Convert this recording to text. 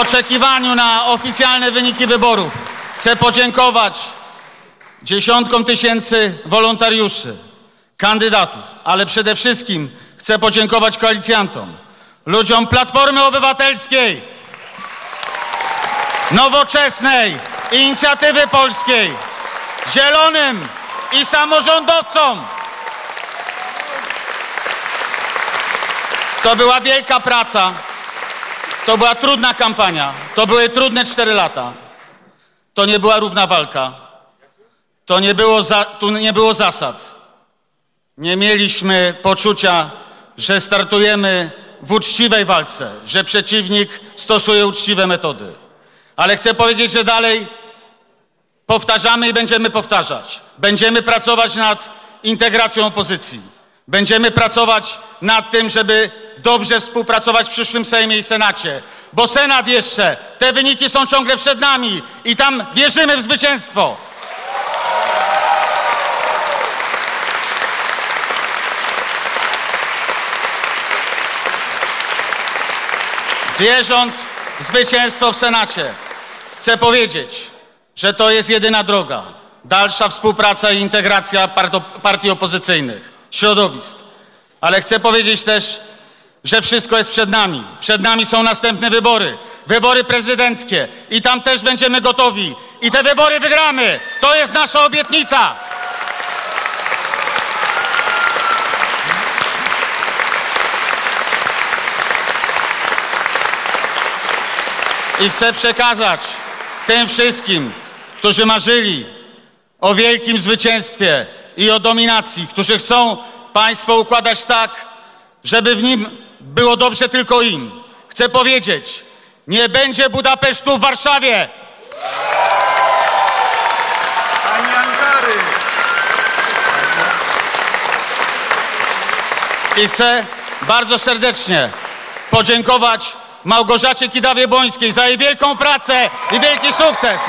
oczekiwaniu na oficjalne wyniki wyborów chcę podziękować dziesiątkom tysięcy wolontariuszy, kandydatów, ale przede wszystkim chcę podziękować koalicjantom, ludziom Platformy Obywatelskiej, Nowoczesnej, Inicjatywy Polskiej, Zielonym i samorządowcom. To była wielka praca, to była trudna kampania, to były trudne 4 lata. To nie była równa walka, tu nie było zasad. Nie mieliśmy poczucia, że startujemy w uczciwej walce, że przeciwnik stosuje uczciwe metody. Ale chcę powiedzieć, że dalej powtarzamy i będziemy powtarzać. Będziemy pracować nad integracją opozycji. Będziemy pracować nad tym, żeby dobrze współpracować w przyszłym Sejmie i Senacie. Bo Senat jeszcze, te wyniki są ciągle przed nami i tam wierzymy w zwycięstwo. Wierząc w zwycięstwo w Senacie, chcę powiedzieć, że to jest jedyna droga. Dalsza współpraca i integracja partii opozycyjnych, środowisk. Ale chcę powiedzieć też, że wszystko jest przed nami. Przed nami są następne wybory, wybory prezydenckie i tam też będziemy gotowi. I te wybory wygramy. To jest nasza obietnica. I chcę przekazać tym wszystkim, którzy marzyli o wielkim zwycięstwie i o dominacji, którzy chcą państwo układać tak, żeby w nim było dobrze tylko im. Chcę powiedzieć, nie będzie Budapesztu w Warszawie. Ani Ankary. I chcę bardzo serdecznie podziękować Małgorzacie Kidawie-Błońskiej za jej wielką pracę i wielki sukces.